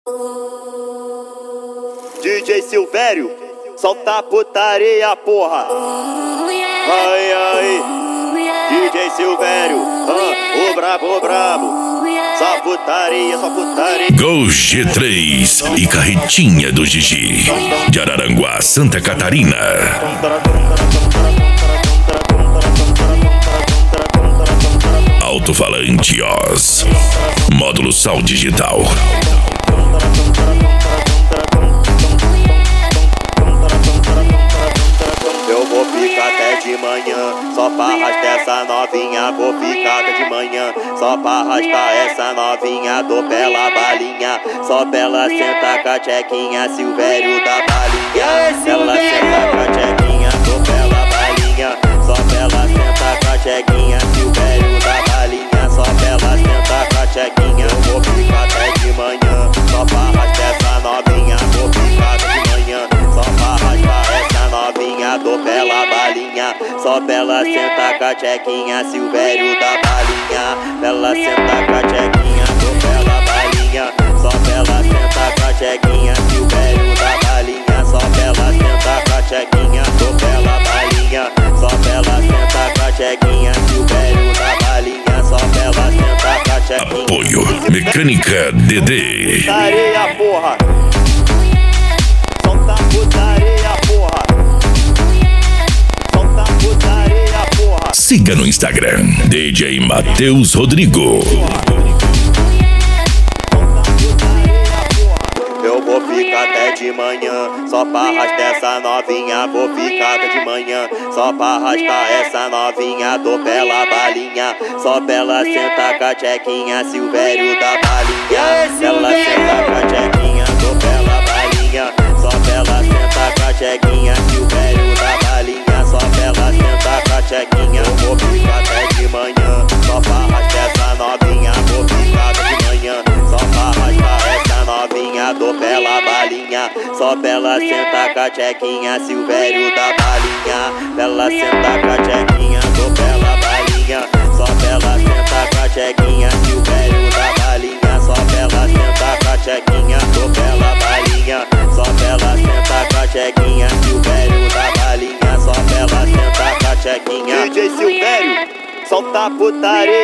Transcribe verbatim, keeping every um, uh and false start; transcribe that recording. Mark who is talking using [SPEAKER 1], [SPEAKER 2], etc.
[SPEAKER 1] D J Silvério, solta a putaria, porra. Ai, ai, D J Silvério, ah, o brabo, o brabo. Só putaria, só putaria.
[SPEAKER 2] Gol G três e carretinha do Gigi, de Araranguá, Santa Catarina. Alto-falante Oz, módulo Sal Digital.
[SPEAKER 1] Eu vou ficar até de manhã, só pra arrastar essa novinha. Vou ficar até de manhã, só pra arrastar essa novinha. Dou pela balinha, só pela senta com a tchequinha. Silvério da balinha, ela senta com a tchequinha. Dou pela balinha, só pela senta com a tchequinha. Silvério da balinha, só pela senta com a tchequinha. Eu vou ficar até de manhã, só pra arrastar essa novinha. Vou ficar até de manhã, só pra arrastar essa novinha. Dou pela balinha, só pela senta com a tchequinha. Silvério da balinha, pela senta com a tchequinha. Dou pela balinha, só pela senta com a tchequinha. Silvério da balinha, só pela senta com a tchequinha. Dou pela balinha, só pela senta com a tchequinha. Silvério da balinha, só pela senta com a tchequinha.
[SPEAKER 2] Apoio Mecânica D D.
[SPEAKER 1] Putaria, porra. Solta putaria, porra. Solta putaria, porra.
[SPEAKER 2] Siga no Instagram, D J Matheus Rodrigo.
[SPEAKER 1] Eu vou ficar até de manhã, só pra arrastar essa novinha. Vou ficar até de manhã, só pra arrastar essa novinha. Dou pela balinha, só pela senta com a tchequinha. Silvério da balinha, ela senta com a tchequinha. Dou pela balinha, só pela senta com a tchequinha. Silvério da balinha, só pela senta com a tchequinha. Eu vou ficar até de manhã, só pra arrastar essa novinha. Vou ficar até de manhã, só pra arrastar essa novinha. Dou pela balinha, só pela senta com a tchequinha. Silvério da balinha, pela senta com a tchequinha. Dou pela balinha, só pela senta com a tchequinha. Silvério da balinha, só pela senta com a tchequinha. Dou pela balinha, só pela senta com a tchequinha. Silvério da balinha, só pela senta com a tchequinha. D J Silvério, solta a putaria.